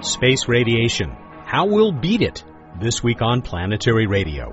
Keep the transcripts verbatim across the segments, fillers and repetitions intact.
Space radiation. How we'll beat it. This week on Planetary Radio.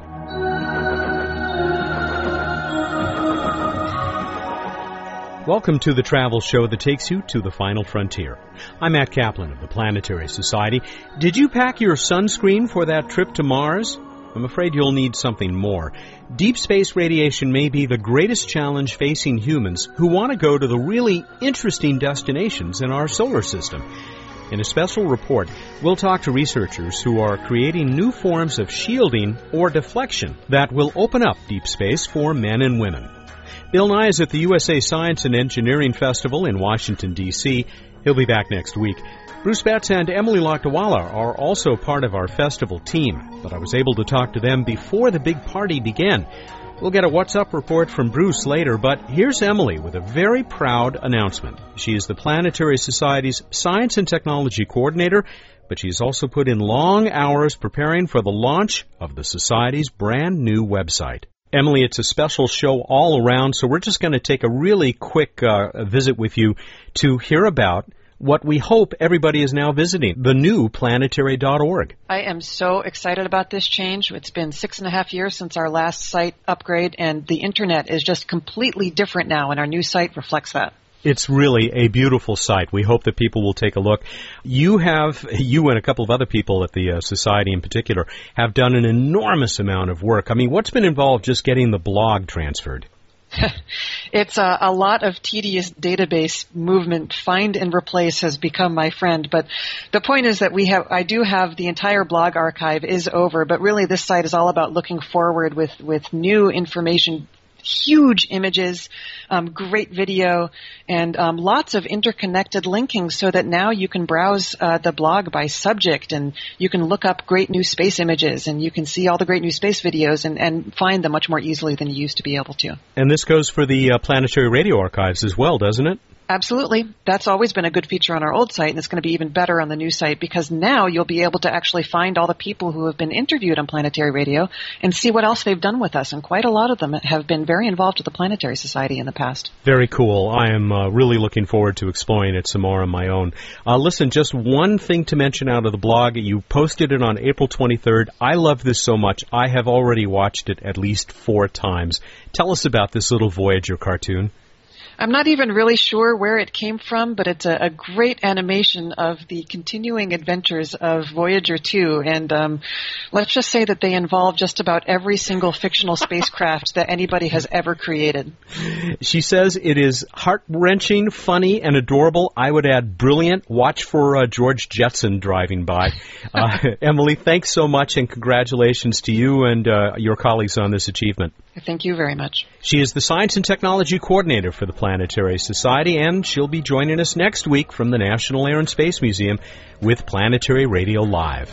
Welcome to the travel show that takes you to the final frontier. I'm Matt Kaplan of the Planetary Society. Did you pack your sunscreen for that trip to Mars? I'm afraid you'll need something more. Deep space radiation may be the greatest challenge facing humans who want to go to the really interesting destinations in our solar system. In a special report, we'll talk to researchers who are creating new forms of shielding or deflection that will open up deep space for men and women. Bill Nye is at the U S A Science and Engineering Festival in Washington, D C He'll be back next week. Bruce Betts and Emily Lakdawalla are also part of our festival team, but I was able to talk to them before the big party began. We'll get a What's Up report from Bruce later, but here's Emily with a very proud announcement. She is the Planetary Society's Science and Technology Coordinator, but she's also put in long hours preparing for the launch of the Society's brand new website. Emily, it's a special show all around, so we're just going to take a really quick uh, visit with you to hear about what we hope everybody is now visiting, the new planetary dot org. I am so excited about this change. It's been six and a half years since our last site upgrade, and the Internet is just completely different now, and our new site reflects that. It's really a beautiful site. We hope that people will take a look. You have, you and a couple of other people at the uh, Society in particular, have done an enormous amount of work. I mean, what's been involved just getting the blog transferred? It's a, a lot of tedious database movement. Find and replace has become my friend. But the point is that we have, I do have the entire blog archive is over, but really this site is all about looking forward with, with new information, huge images, um, great video, and um, lots of interconnected linking so that now you can browse uh, the blog by subject, and you can look up great new space images, and you can see all the great new space videos and, and find them much more easily than you used to be able to. And this goes for the uh, Planetary Radio Archives as well, doesn't it? Absolutely. That's always been a good feature on our old site, and it's going to be even better on the new site because now you'll be able to actually find all the people who have been interviewed on Planetary Radio and see what else they've done with us. And quite a lot of them have been very involved with the Planetary Society in the past. Very cool. I am uh, really looking forward to exploring it some more on my own. Uh, listen, just one thing to mention out of the blog. You posted it on April twenty-third. I love this so much. I have already watched it at least four times. Tell us about this little Voyager cartoon. I'm not even really sure where it came from, but it's a, a great animation of the continuing adventures of Voyager two, and um, let's just say that they involve just about every single fictional spacecraft that anybody has ever created. She says it is heart-wrenching, funny, and adorable. I would add brilliant. Watch for uh, George Jetson driving by. Uh, Emily, thanks so much, and congratulations to you and uh, your colleagues on this achievement. Thank you very much. She is the Science and Technology Coordinator for the Planetary Society, and she'll be joining us next week from the National Air and Space Museum with Planetary Radio Live.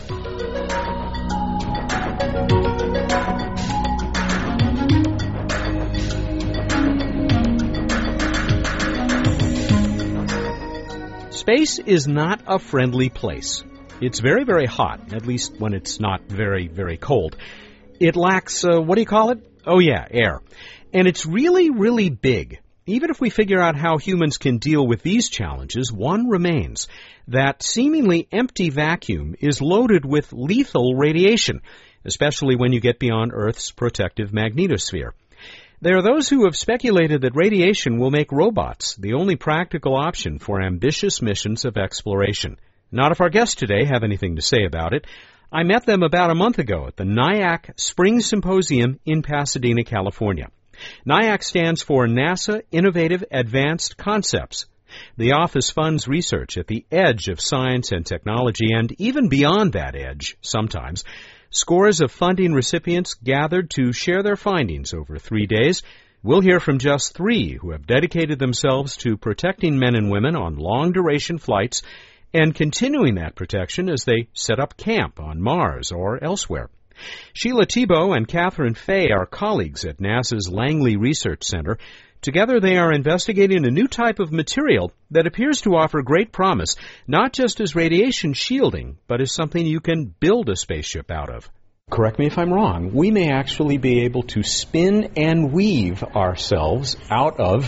Space is not a friendly place. It's very, very hot, at least when it's not very, very cold. It lacks, uh, what do you call it? Oh, yeah, air. And it's really, really big. Even if we figure out how humans can deal with these challenges, one remains. That seemingly empty vacuum is loaded with lethal radiation, especially when you get beyond Earth's protective magnetosphere. There are those who have speculated that radiation will make robots the only practical option for ambitious missions of exploration. Not if our guests today have anything to say about it. I met them about a month ago at the NIAC Spring Symposium in Pasadena, California. NIAC stands for NASA Innovative Advanced Concepts. The office funds research at the edge of science and technology, and even beyond that edge, sometimes. Scores of funding recipients gathered to share their findings over three days. We'll hear from just three who have dedicated themselves to protecting men and women on long-duration flights and continuing that protection as they set up camp on Mars or elsewhere. Sheila Thibault and Catherine Fay are colleagues at NASA's Langley Research Center. Together they are investigating a new type of material that appears to offer great promise, not just as radiation shielding, but as something you can build a spaceship out of. Correct me if I'm wrong, we may actually be able to spin and weave ourselves out of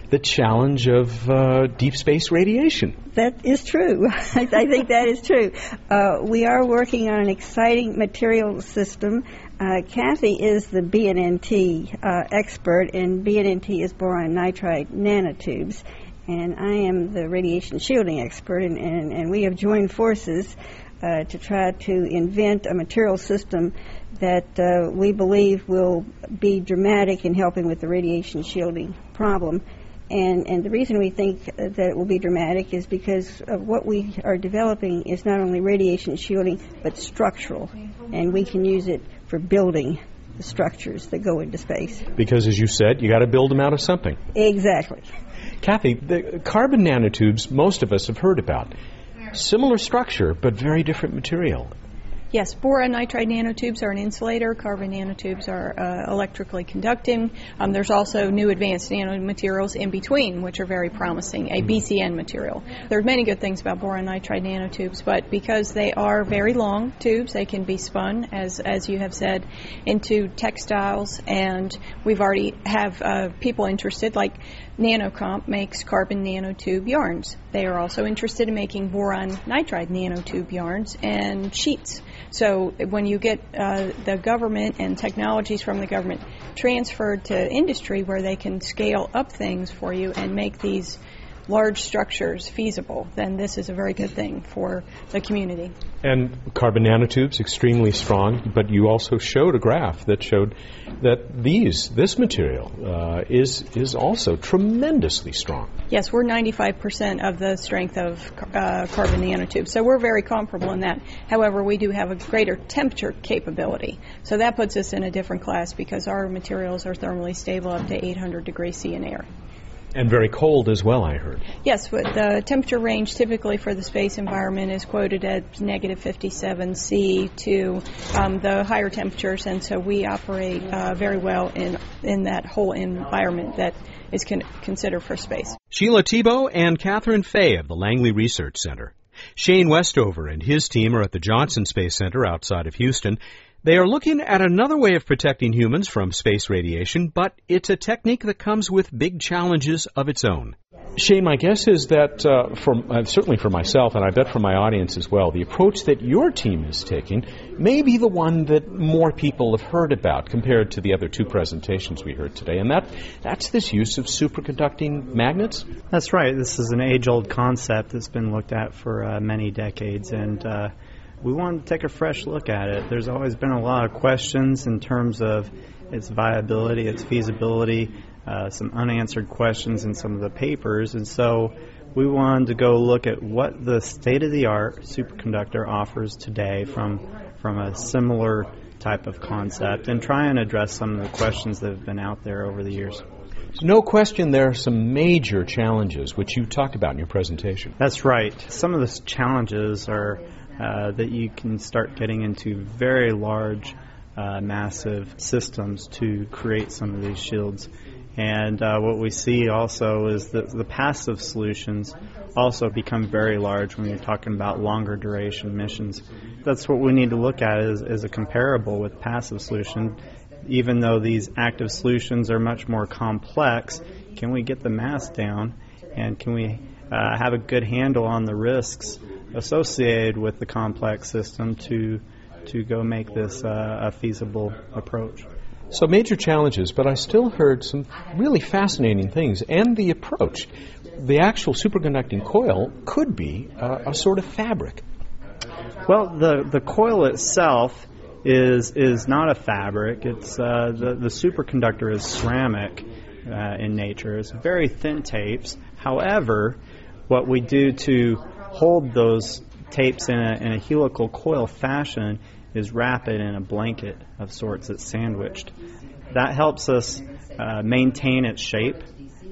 the challenge of uh, deep space radiation. That is true. I think that is true. Uh, we are working on an exciting material system. Uh, Kathy is the B N N T uh, expert, and B N N T is boron nitride nanotubes. And I am the radiation shielding expert, and, and, and we have joined forces uh, to try to invent a material system that uh, we believe will be dramatic in helping with the radiation shielding problem. And, and the reason we think that it will be dramatic is because of what we are developing is not only radiation shielding, but structural. And we can use it for building the structures that go into space. Because, as you said, you got to build them out of something. Exactly. Kathy, the carbon nanotubes most of us have heard about. Similar structure, but very different material. Yes, boron nitride nanotubes are an insulator. Carbon nanotubes are uh, electrically conducting. Um, there's also new advanced nanomaterials in between, which are very promising, a B C N material. There are many good things about boron nitride nanotubes, but because they are very long tubes, they can be spun, as as you have said, into textiles, and we've already have uh, people interested, like Nanocomp makes carbon nanotube yarns. They are also interested in making boron nitride nanotube yarns and sheets. So when you get uh, the government and technologies from the government transferred to industry where they can scale up things for you and make these large structures feasible, then this is a very good thing for the community. And carbon nanotubes, extremely strong, but you also showed a graph that showed that these, this material uh, is is also tremendously strong. Yes, we're ninety-five percent of the strength of uh, carbon nanotubes, so we're very comparable in that. However, we do have a greater temperature capability, so that puts us in a different class because our materials are thermally stable up to eight hundred degrees C in air. And very cold as well, I heard. Yes, but the temperature range typically for the space environment is quoted at negative fifty-seven C to um, the higher temperatures, and so we operate uh, very well in in that whole environment that is con- considered for space. Sheila Thibault and Catherine Fay of the Langley Research Center. Shane Westover and his team are at the Johnson Space Center outside of Houston. They are looking at another way of protecting humans from space radiation, but it's a technique that comes with big challenges of its own. Shane, my guess is that, uh, for, uh, certainly for myself, and I bet for my audience as well, the approach that your team is taking may be the one that more people have heard about compared to the other two presentations we heard today, and that that's this use of superconducting magnets? That's right. This is an age-old concept that's been looked at for uh, many decades, and uh, we wanted to take a fresh look at it. There's always been a lot of questions in terms of its viability, its feasibility, uh, some unanswered questions in some of the papers, and so we wanted to go look at what the state-of-the-art superconductor offers today from from a similar type of concept and try and address some of the questions that have been out there over the years. No question there are some major challenges, which you talked about in your presentation. That's right. Some of the challenges are Uh, that you can start getting into very large, uh, massive systems to create some of these shields. And uh, what we see also is that the passive solutions also become very large when you're talking about longer duration missions. That's what we need to look at as, as a comparable with passive solution. Even though these active solutions are much more complex, can we get the mass down, and can we uh, have a good handle on the risks associated with the complex system to to go make this uh, a feasible approach. So major challenges, but I still heard some really fascinating things. And the approach, the actual superconducting coil could be uh, a sort of fabric. Well, the, the coil itself is is not a fabric. It's uh, the, the superconductor is ceramic uh, in nature. It's very thin tapes. However, what we do to hold those tapes in a, in a helical coil fashion is wrap it in a blanket of sorts that's sandwiched. That helps us uh, maintain its shape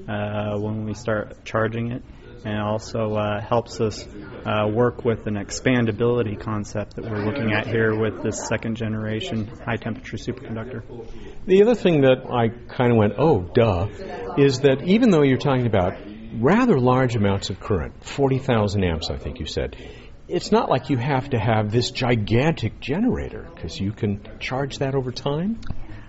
uh, when we start charging it, and also uh, helps us uh, work with an expandability concept that we're looking at here with this second generation high temperature superconductor. The other thing that I kind of went, oh, duh, is that even though you're talking about rather large amounts of current, forty thousand amps, I think you said, it's not like you have to have this gigantic generator, because you can charge that over time?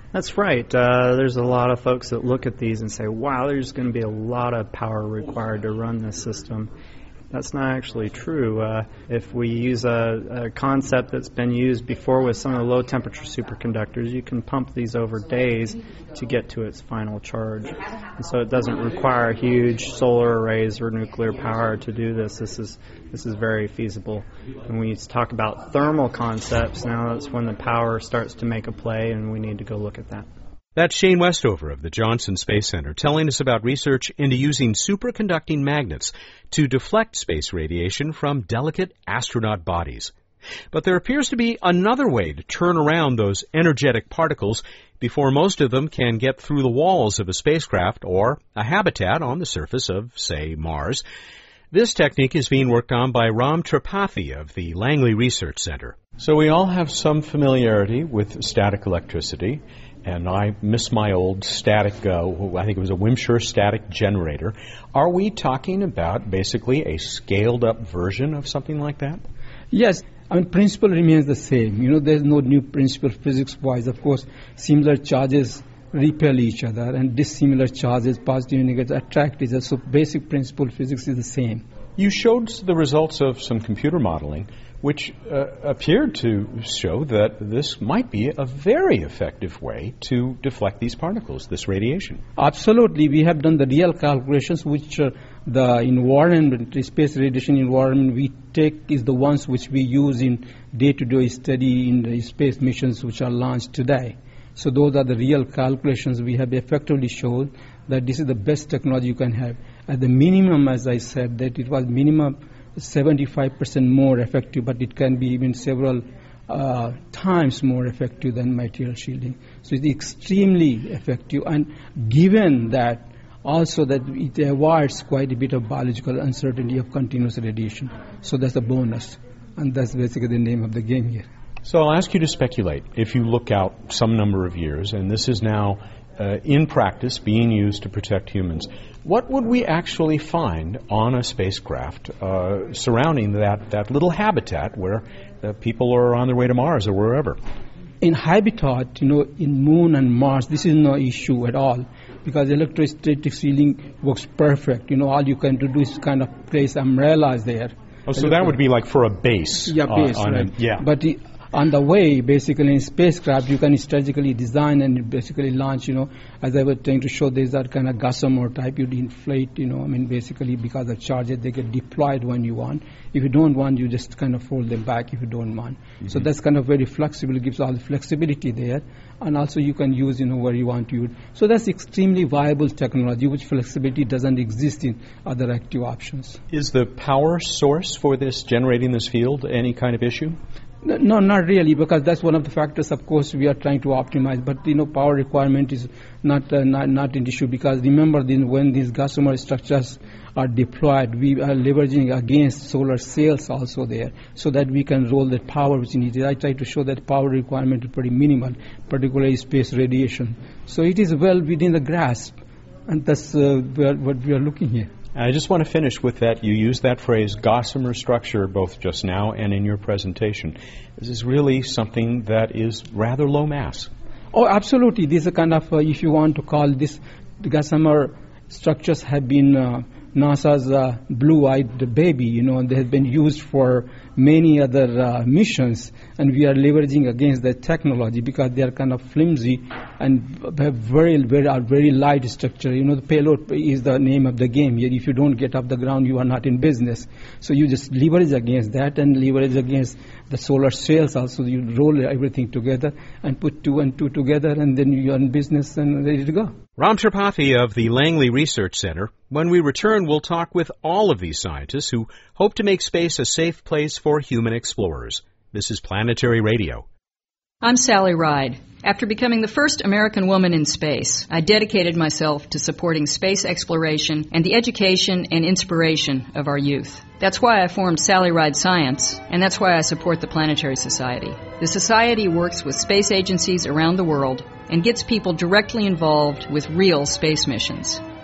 That's right. Uh, there's a lot of folks that look at these and say, wow, there's going to be a lot of power required to run this system. That's not actually true. Uh, if we use a, a concept that's been used before with some of the low-temperature superconductors, you can pump these over days to get to its final charge. And so it doesn't require huge solar arrays or nuclear power to do this. This is this is very feasible. And when you talk about thermal concepts, now that's when the power starts to make a play, and we need to go look at that. That's Shane Westover of the Johnson Space Center telling us about research into using superconducting magnets to deflect space radiation from delicate astronaut bodies. But there appears to be another way to turn around those energetic particles before most of them can get through the walls of a spacecraft or a habitat on the surface of, say, Mars. This technique is being worked on by Ram Tripathi of the Langley Research Center. So we all have some familiarity with static electricity. And I miss my old static, uh, I think it was a Wimshur static generator. Are we talking about basically a scaled-up version of something like that? Yes. I mean, principle remains the same. You know, there's no new principle physics-wise. Of course, similar charges repel each other, and dissimilar charges, positive and negative, attract each other. So basic principle physics is the same. You showed the results of some computer modeling, which uh, appeared to show that this might be a very effective way to deflect these particles, this radiation. Absolutely. We have done the real calculations, which uh, the environment, the space radiation environment we take is the ones which we use in day-to-day study in the space missions which are launched today. So those are the real calculations. We have effectively shown that this is the best technology you can have. At the minimum, as I said, that it was minimum seventy-five percent more effective, but it can be even several uh, times more effective than material shielding. So it's extremely effective, and given that also that it avoids quite a bit of biological uncertainty of continuous radiation. So that's a bonus, and that's basically the name of the game here. So I'll ask you to speculate. If you look out some number of years, and this is now uh, in practice being used to protect humans, what would we actually find on a spacecraft uh, surrounding that, that little habitat where uh, people are on their way to Mars or wherever? In habitat, you know, in Moon and Mars, this is no issue at all because electrostatic shielding works perfect. You know, all you can do is kind of place umbrellas there. Oh, so that would be like for a base. Yeah, base, uh, on right. A, yeah. But the, on the way, basically in spacecraft, you can strategically design and basically launch, you know, as I was trying to show, there's that kind of gossamer type, you'd inflate, you know, I mean, basically because of charges, they get deployed when you want. If you don't want, you just kind of fold them back if you don't want. Mm-hmm. So that's kind of very flexible, it gives all the flexibility there. And also you can use, you know, where you want to use. So that's extremely viable technology, which flexibility doesn't exist in other active options. Is the power source for this, generating this field, any kind of issue? No, not really, because that's one of the factors, of course, we are trying to optimize. But, you know, power requirement is not uh, not, not an issue because remember, then when these gossamer structures are deployed, we are leveraging against solar cells also there so that we can roll the power which is needed. I try to show that power requirement is pretty minimal, particularly space radiation. So it is well within the grasp, and that's uh, what we are looking here. I just want to finish with that. You used that phrase, gossamer structure, both just now and in your presentation. This is really something that is rather low mass. Oh, absolutely. This is a kind of, uh, if you want to call this, the gossamer structures have been uh, NASA's uh, blue-eyed baby, you know, and they have been used for many other uh, missions, and we are leveraging against that technology because they are kind of flimsy and have very, very, are very light structure. You know, the payload is the name of the game here. If you don't get off the ground, you are not in business. So you just leverage against that and leverage against the solar cells also. You roll everything together and put two and two together, and then you are in business and ready to go. Ram Tripathi of the Langley Research Center. When we return, we'll talk with all of these scientists who hope to make space a safe place for human explorers. This is Planetary Radio. I'm Sally Ride. After becoming the first American woman in space, I dedicated myself to supporting space exploration and the education and inspiration of our youth. That's why I formed Sally Ride Science, and that's why I support the Planetary Society. The Society works with space agencies around the world and gets people directly involved with real space missions.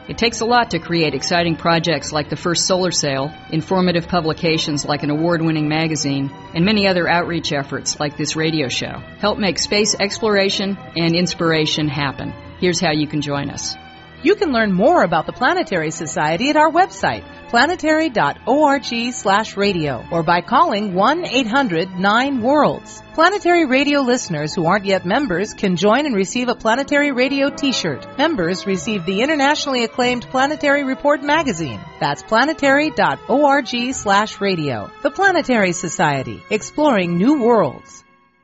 It takes a lot to create exciting projects like the first solar sail, informative publications like an award-winning magazine, and many other outreach efforts like this radio show. Help make space exploration and inspiration happen. Here's how you can join us. You can learn more about the Planetary Society at our website, planetary dot org slash radio, or by calling one eight hundred nine worlds. Planetary Radio listeners who aren't yet members can join and receive a Planetary Radio t-shirt. Members receive the internationally acclaimed Planetary Report magazine. That's planetary dot org slash radio. The Planetary Society, exploring new worlds.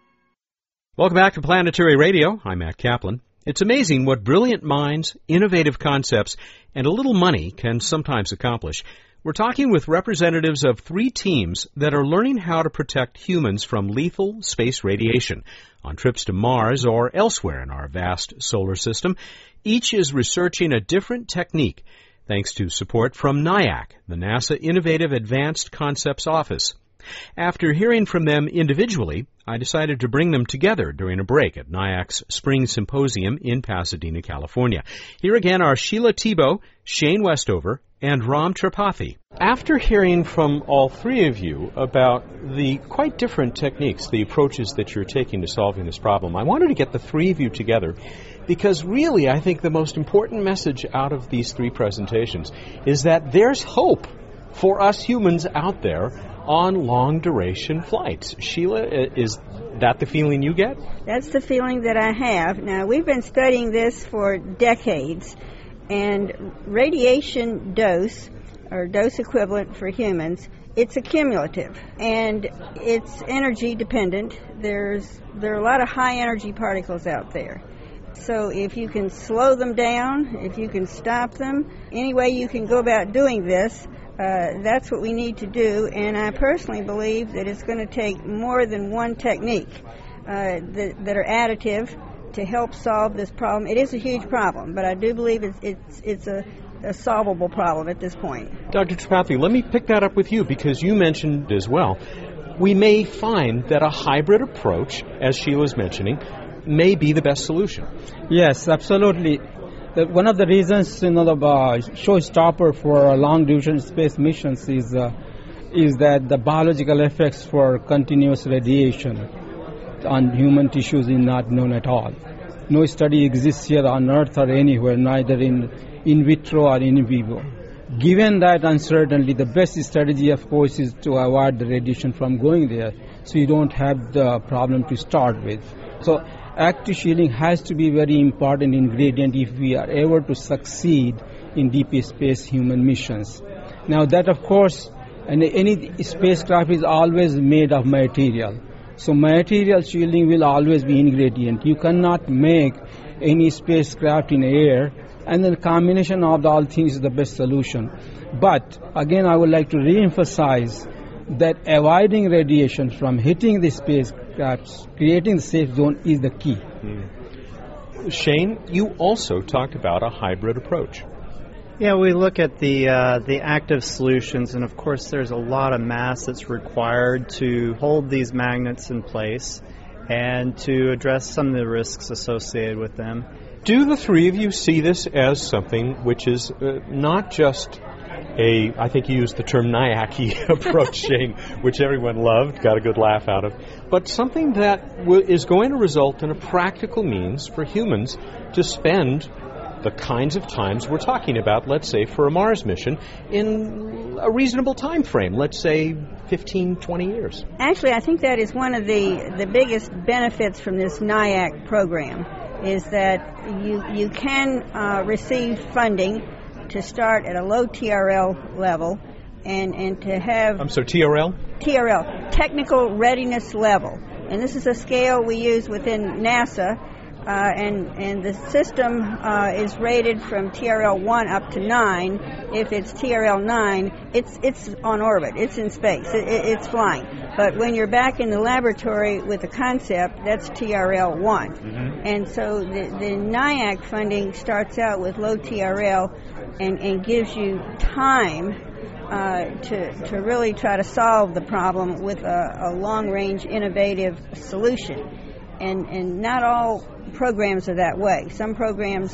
Welcome back to Planetary Radio. I'm Matt Kaplan. It's amazing what brilliant minds, innovative concepts, and a little money can sometimes accomplish. We're talking with representatives of three teams that are learning how to protect humans from lethal space radiation on trips to Mars or elsewhere in our vast solar system. Each is researching a different technique, thanks to support from NIAC, the NASA Innovative Advanced Concepts Office. After hearing from them individually, I decided to bring them together during a break at NIAC's Spring Symposium in Pasadena, California. Here again are Sheila Thibault, Shane Westover, and Ram Tripathi. After hearing from all three of you about the quite different techniques, the approaches that you're taking to solving this problem, I wanted to get the three of you together because really I think the most important message out of these three presentations is that there's hope for us humans out there on long-duration flights. Sheila, is that the feeling you get? That's the feeling that I have. Now, we've been studying this for decades, and radiation dose, or dose equivalent for humans, it's accumulative, and it's energy dependent. There's there are a lot of high-energy particles out there. So if you can slow them down, if you can stop them, any way you can go about doing this, Uh, that's what we need to do, and I personally believe that it's going to take more than one technique uh, that, that are additive to help solve this problem. It is a huge problem, but I do believe it's it's, it's a, a solvable problem at this point. Doctor Tripathi, let me pick that up with you because you mentioned as well, we may find that a hybrid approach, as Sheila's mentioning, may be the best solution. Yes, absolutely. The, one of the reasons, you know, the uh, showstopper for uh, long-duration space missions is uh, is that the biological effects for continuous radiation on human tissues is not known at all. No study exists here on Earth or anywhere, neither in in vitro or in vivo. Given that uncertainty, the best strategy, of course, is to avoid the radiation from going there, so you don't have the problem to start with. So active shielding has to be a very important ingredient if we are ever to succeed in deep space human missions. Now that, of course, and any spacecraft is always made of material. So material shielding will always be ingredient. You cannot make any spacecraft in air, and the combination of all things is the best solution. But again, I would like to re-emphasize that avoiding radiation from hitting the spacecrafts, creating the safe zone, is the key. Mm. Shane, you also talked about a hybrid approach. Yeah, we look at the uh, the active solutions, and of course there's a lot of mass that's required to hold these magnets in place and to address some of the risks associated with them. Do the three of you see this as something which is uh, not just a, I think you used the term NIAC approach, Shane, which everyone loved, got a good laugh out of, but something that w- is going to result in a practical means for humans to spend the kinds of times we're talking about, let's say, for a Mars mission, in a reasonable time frame, let's say fifteen, twenty years. Actually, I think that is one of the, the biggest benefits from this NIAC program, is that you, you can uh, receive funding to start at a low T R L level and, and to have... I'm sorry, T R L? T R L, Technical Readiness Level. And this is a scale we use within NASA, uh, and, and the system uh, is rated from T R L one up to nine. If it's T R L nine, it's it's on orbit, it's in space, it, it, it's flying. But when you're back in the laboratory with the concept, that's T R L one. Mm-hmm. And so the, the NIAC funding starts out with low T R L and, and gives you time uh, to, to really try to solve the problem with a, a long-range innovative solution. And, and not all programs are that way. Some programs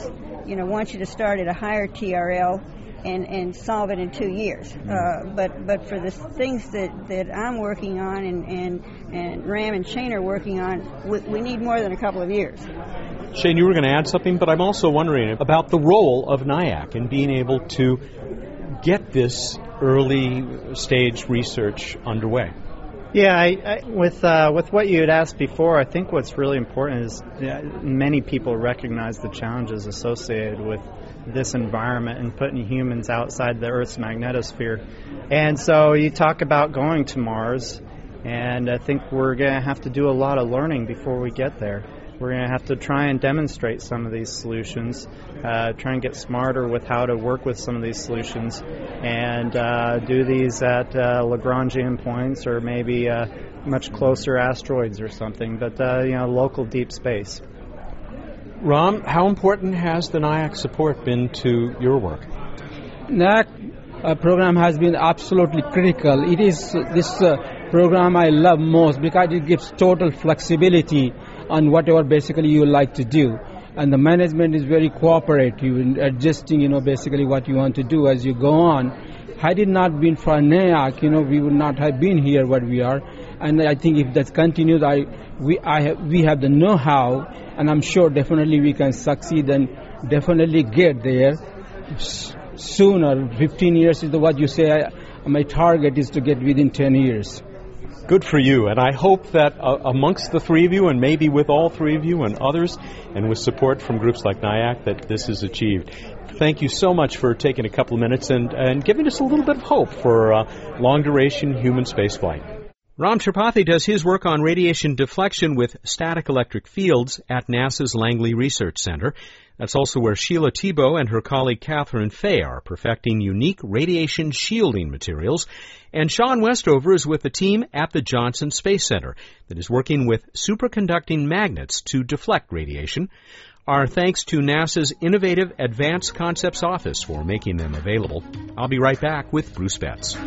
you know, want you to start at a higher T R L and, and solve it in two years. Uh, but but for the things that, that I'm working on and, and, and Ram and Shane are working on, we, we need more than a couple of years. Shane, you were going to add something, but I'm also wondering about the role of NIAC in being able to get this early stage research underway. Yeah, I, I, with uh, with what you had asked before, I think what's really important is uh, many people recognize the challenges associated with this environment and putting humans outside the Earth's magnetosphere. And so you talk about going to Mars, and I think we're going to have to do a lot of learning before we get there. We're going to have to try and demonstrate some of these solutions, uh, try and get smarter with how to work with some of these solutions, and uh, do these at uh, Lagrangian points or maybe uh, much closer asteroids or something, but uh, you know, local deep space. Ram, how important has the NIAC support been to your work? NIAC uh, program has been absolutely critical. It is uh, this uh, program I love most because it gives total flexibility on whatever basically you like to do. And the management is very cooperative in adjusting, you know, basically what you want to do as you go on. Had it not been for NIAC, you know, we would not have been here where we are. And I think if that continues, I, we, I have, we have the know-how, and I'm sure definitely we can succeed and definitely get there sooner. fifteen years is the, what you say. I, my target is to get within ten years. Good for you, and I hope that uh, amongst the three of you, and maybe with all three of you and others, and with support from groups like NIAC, that this is achieved. Thank you so much for taking a couple of minutes and, and giving us a little bit of hope for uh, long-duration human spaceflight. Ram Tripathi does his work on radiation deflection with static electric fields at NASA's Langley Research Center. That's also where Sheila Thibault and her colleague Catherine Fay are perfecting unique radiation shielding materials. And Sean Westover is with the team at the Johnson Space Center that is working with superconducting magnets to deflect radiation. Our thanks to NASA's Innovative Advanced Concepts Office for making them available. I'll be right back with Bruce Betts.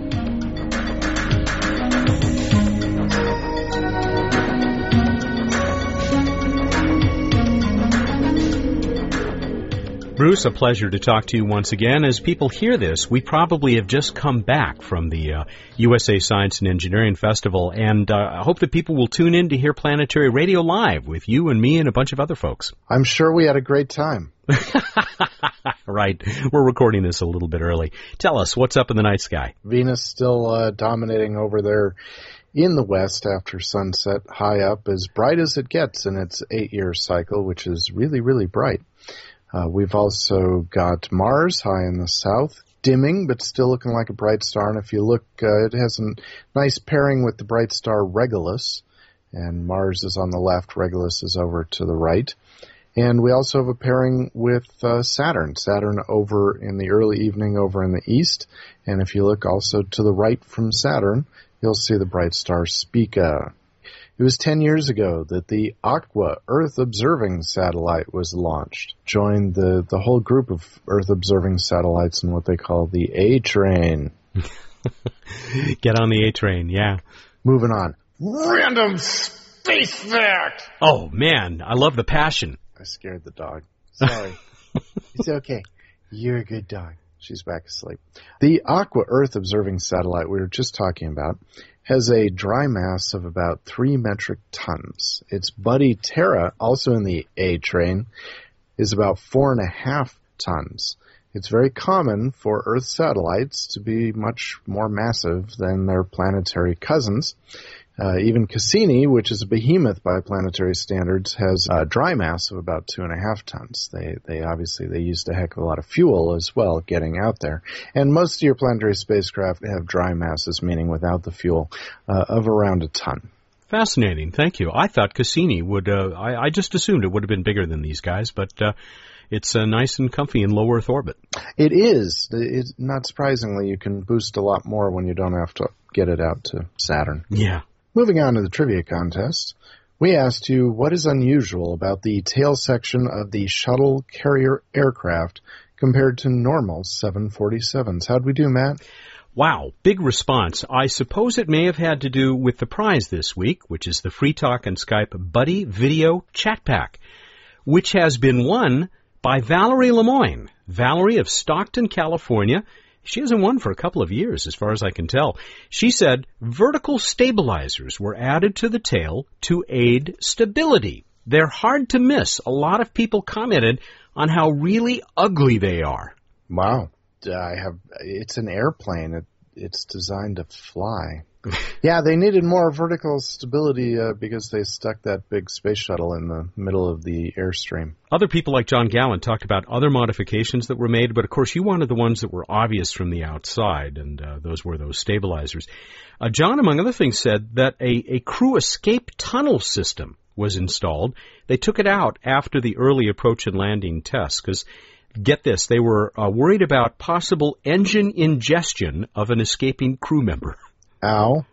Bruce, a pleasure to talk to you once again. As people hear this, we probably have just come back from the uh, U S A Science and Engineering Festival, and uh, I hope that people will tune in to hear Planetary Radio live with you and me and a bunch of other folks. I'm sure we had a great time. Right. We're recording this a little bit early. Tell us, what's up in the night sky? Venus still uh, dominating over there in the west after sunset, high up, as bright as it gets in its eight-year cycle, which is really, really bright. Uh, we've also got Mars high in the south, dimming, but still looking like a bright star. And if you look, uh, it has a nice pairing with the bright star Regulus. And Mars is on the left, Regulus is over to the right. And we also have a pairing with uh, Saturn. Saturn over in the early evening over in the east. And if you look also to the right from Saturn, you'll see the bright star Spica. It was ten years ago that the Aqua Earth-observing satellite was launched. Joined the, the whole group of Earth-observing satellites in what they call the A-Train. Get on the A-Train, yeah. Moving on. Random space fact! Oh, man, I love the passion. I scared the dog. Sorry. It's okay. You're a good dog. She's back asleep. The Aqua Earth-observing satellite we were just talking about has a dry mass of about three metric tons. Its buddy Terra, also in the A-Train, is about four and a half tons. It's very common for Earth satellites to be much more massive than their planetary cousins. Uh, even Cassini, which is a behemoth by planetary standards, has a dry mass of about two and a half tons. They, they obviously, they used a heck of a lot of fuel as well getting out there. And most of your planetary spacecraft have dry masses, meaning without the fuel, uh, of around a ton. Fascinating. Thank you. I thought Cassini would, uh, I, I just assumed it would have been bigger than these guys, but, uh, it's uh, nice and comfy in low Earth orbit. It is. It, not surprisingly, you can boost a lot more when you don't have to get it out to Saturn. Yeah. Moving on to the trivia contest, we asked you what is unusual about the tail section of the shuttle carrier aircraft compared to normal seven forty-sevens. How'd we do, Matt? Wow, big response. I suppose it may have had to do with the prize this week, which is the Free Talk and Skype Buddy Video Chat Pack, which has been won by Valerie Lemoyne. Valerie of Stockton, California. She hasn't won for a couple of years, as far as I can tell. She said vertical stabilizers were added to the tail to aid stability. They're hard to miss. A lot of people commented on how really ugly they are. Wow. I have. It's an airplane. It, it's designed to fly. Yeah, they needed more vertical stability uh, because they stuck that big space shuttle in the middle of the airstream. Other people like John Gallant talked about other modifications that were made, but of course you wanted the ones that were obvious from the outside, and uh, those were those stabilizers. Uh, John, among other things, said that a, a crew escape tunnel system was installed. They took it out after the early approach and landing tests because, get this, they were uh, worried about possible engine ingestion of an escaping crew member. Ow.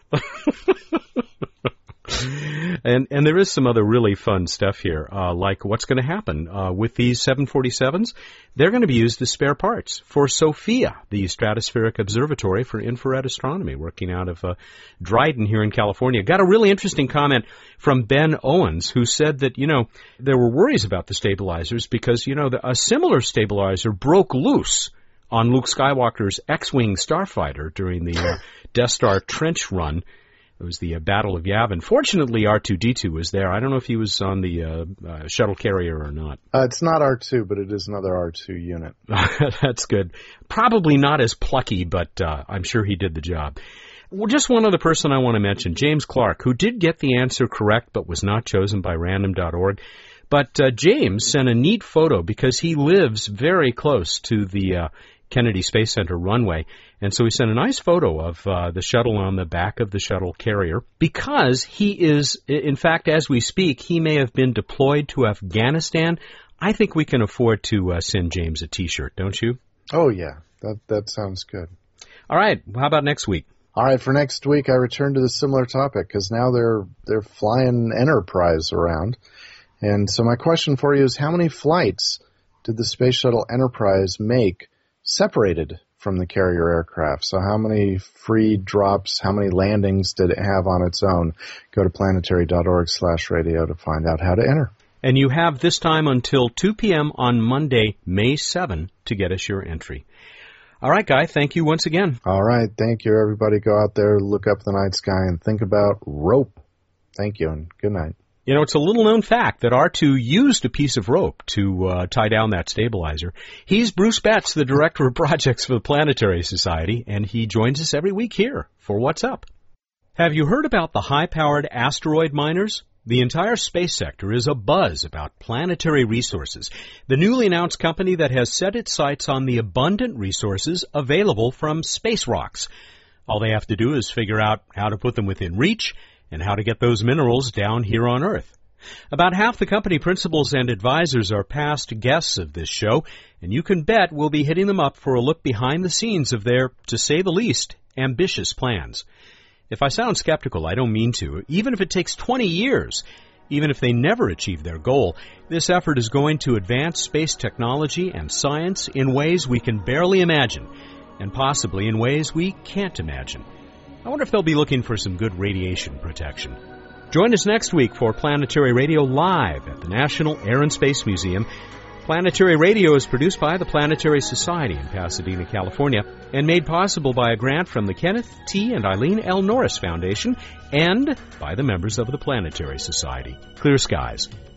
and and there is some other really fun stuff here, uh, like what's going to happen uh, with these seven forty-sevens. They're going to be used as spare parts for SOFIA, the Stratospheric Observatory for Infrared Astronomy, working out of uh, Dryden here in California. Got a really interesting comment from Ben Owens, who said that, you know, there were worries about the stabilizers because, you know, the, a similar stabilizer broke loose on Luke Skywalker's X-Wing starfighter during the uh, Death Star trench run. It was the uh, Battle of Yavin. Fortunately, R two D two was there. I don't know if he was on the uh, uh, shuttle carrier or not. Uh, it's not R two, but it is another R two unit. That's good. Probably not as plucky, but uh, I'm sure he did the job. Well, just one other person I want to mention, James Clark, who did get the answer correct but was not chosen by random dot org. But uh, James sent a neat photo because he lives very close to the uh, Kennedy Space Center runway. And so he sent a nice photo of uh, the shuttle on the back of the shuttle carrier because he is, in fact, as we speak, he may have been deployed to Afghanistan. I think we can afford to uh, send James a T-shirt, don't you? Oh, yeah. That that sounds good. All right. How about next week? All right. For next week, I return to the similar topic because now they're they're flying Enterprise around. And so my question for you is, how many flights did the Space Shuttle Enterprise make separated from the carrier aircraft? So how many free drops, how many landings did it have on its own? Go to planetary dot org slash radio to find out how to enter. And you have this time until two p.m. on Monday, May seventh, to get us your entry. All right, Guy, thank you once again. All right, thank you, everybody. Go out there, look up the night sky, and think about rope. Thank you, and good night. You know, it's a little-known fact that R two used a piece of rope to uh, tie down that stabilizer. He's Bruce Betts, the Director of Projects for the Planetary Society, and he joins us every week here for What's Up. Have you heard about the high-powered asteroid miners? The entire space sector is abuzz about Planetary Resources, the newly announced company that has set its sights on the abundant resources available from space rocks. All they have to do is figure out how to put them within reach and how to get those minerals down here on Earth. About half the company principals and advisors are past guests of this show, and you can bet we'll be hitting them up for a look behind the scenes of their, to say the least, ambitious plans. If I sound skeptical, I don't mean to. Even if it takes twenty years, even if they never achieve their goal, this effort is going to advance space technology and science in ways we can barely imagine, and possibly in ways we can't imagine. I wonder if they'll be looking for some good radiation protection. Join us next week for Planetary Radio Live at the National Air and Space Museum. Planetary Radio is produced by the Planetary Society in Pasadena, California, and made possible by a grant from the Kenneth T. and Eileen L. Norris Foundation and by the members of the Planetary Society. Clear skies.